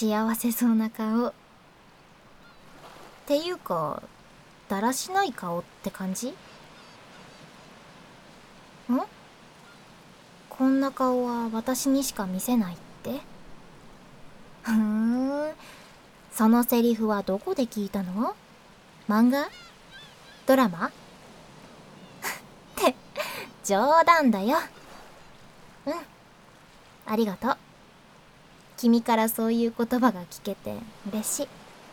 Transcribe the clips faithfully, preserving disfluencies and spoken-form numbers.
幸せそうな顔。っていうか、だらしない顔って感じ？ん？こんな顔は私にしか見せないって？ふーん。そのセリフはどこで聞いたの？漫画？ドラマ？って冗談だよ。うん、ありがとう。君からそういう言葉が聞けて嬉しい。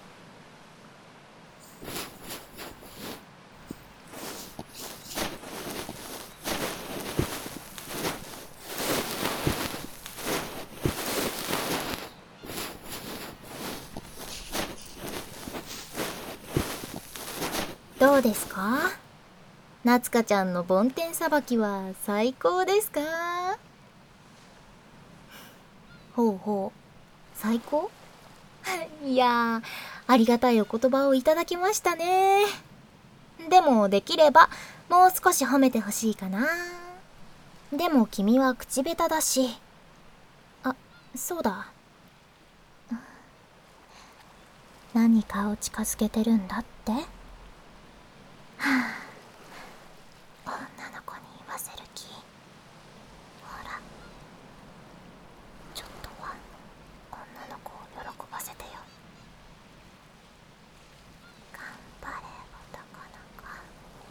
どうですか？夏香ちゃんの梵天さばきは最高ですか？ほうほう、最高？いやー、ありがたいお言葉をいただきましたね。でもできればもう少し褒めてほしいかな。でも君は口下手だし。あ、そうだ。何かを近づけてるんだって？はあ、女の子に言わせる気？ほら、ちょっとは女の子を喜ばせてよ。頑張れ、男の子。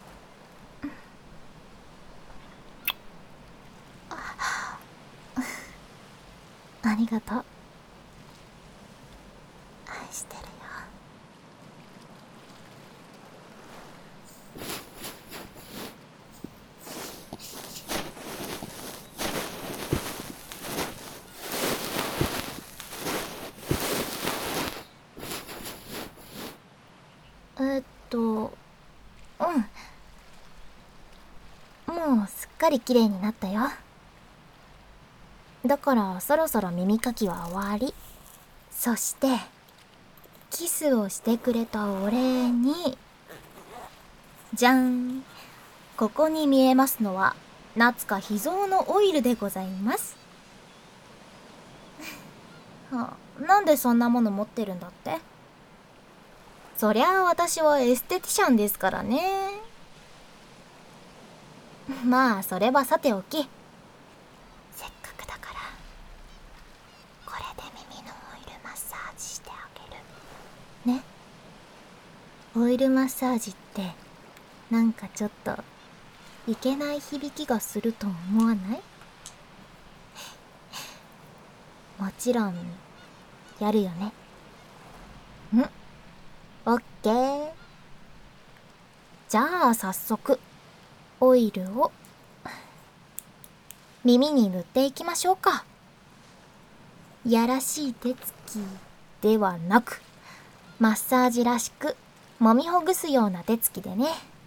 ありがとう。愛してるよ。えっと、うん。もうすっかり綺麗になったよ。だからそろそろ耳かきは終わり。そして、キスをしてくれたお礼に、じゃん。ここに見えますのは、夏香秘蔵のオイルでございます。はあ、なんでそんなもの持ってるんだって？そりゃあ私はエステティシャンですからね。まあそれはさておき、せっかくだからこれで耳のオイルマッサージしてあげるね。オイルマッサージってなんかちょっといけない響きがすると思わない？もちろんやるよね。ん？オッケー。じゃあ早速オイルを耳に塗っていきましょうか。やらしい手つきではなく、マッサージらしく揉みほぐすような手つきでね。